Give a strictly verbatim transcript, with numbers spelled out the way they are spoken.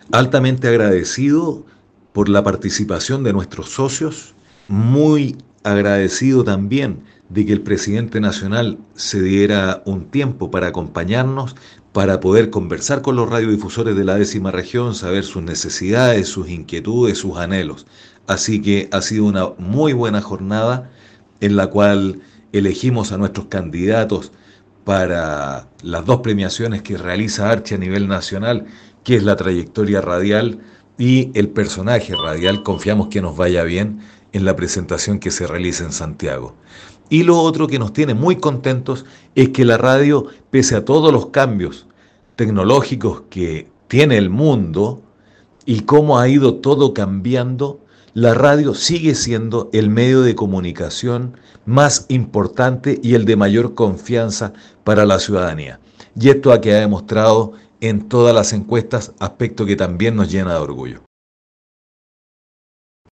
Altamente agradecido por la participación de nuestros socios, muy agradecido también de que el presidente nacional se diera un tiempo para acompañarnos, para poder conversar con los radiodifusores de la décima región, saber sus necesidades, sus inquietudes, sus anhelos. Así que ha sido una muy buena jornada en la cual elegimos a nuestros candidatos para las dos premiaciones que realiza Archi a nivel nacional, que es la trayectoria radial y el personaje radial. Confiamos que nos vaya bien en la presentación que se realiza en Santiago. Y lo otro que nos tiene muy contentos es que la radio, pese a todos los cambios tecnológicos que tiene el mundo, y cómo ha ido todo cambiando, la radio sigue siendo el medio de comunicación más importante y el de mayor confianza para la ciudadanía. Y esto ha quedado demostrado en todas las encuestas, aspecto que también nos llena de orgullo.